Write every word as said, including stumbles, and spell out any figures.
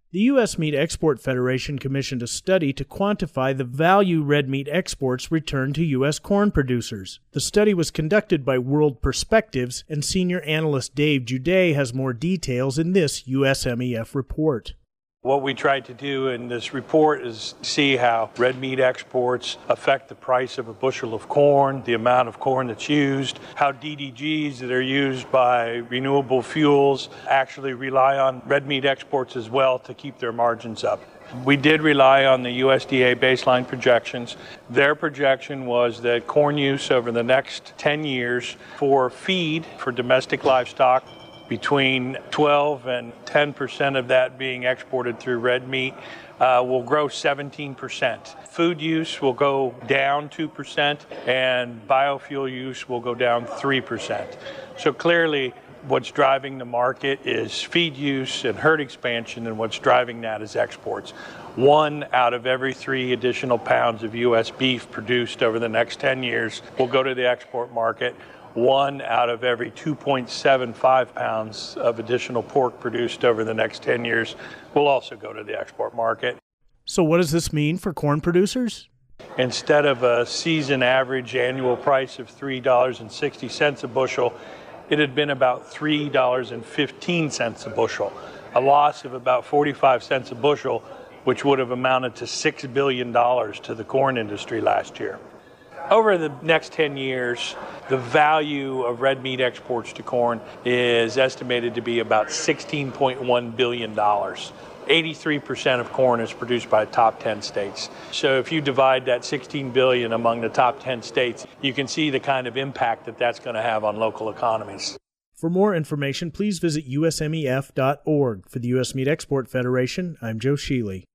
The U S Meat Export Federation commissioned a study to quantify the value red meat exports return to U S corn producers. The study was conducted by World Perspectives, and senior analyst Dave Juday has more details in this U S M E F report. What we tried to do in this report is see how red meat exports affect the price of a bushel of corn, the amount of corn that's used, how D D Gs that are used by renewable fuels actually rely on red meat exports as well to keep their margins up. We did rely on the U S D A baseline projections. Their projection was that corn use over the next ten years for feed for domestic livestock, between twelve and ten percent of that being exported through red meat, uh, will grow seventeen percent. Food use will go down two percent, and biofuel use will go down three percent. So clearly, what's driving the market is feed use and herd expansion, and what's driving that is exports. One out of every three additional pounds of U S beef produced over the next ten years will go to the export market. One out of every two point seven five pounds of additional pork produced over the next ten years will also go to the export market. So what does this mean for corn producers? Instead of a season average annual price of three dollars and sixty cents a bushel, it had been about three dollars and fifteen cents a bushel, a loss of about forty-five cents a bushel, which would have amounted to six billion dollars to the corn industry last year. Over the next ten years, the value of red meat exports to corn is estimated to be about sixteen point one billion dollars. eighty-three percent of corn is produced by the top ten states. So if you divide that sixteen billion dollars among the top ten states, you can see the kind of impact that that's going to have on local economies. For more information, please visit U S M E F dot org. For the U S Meat Export Federation, I'm Joe Sheely.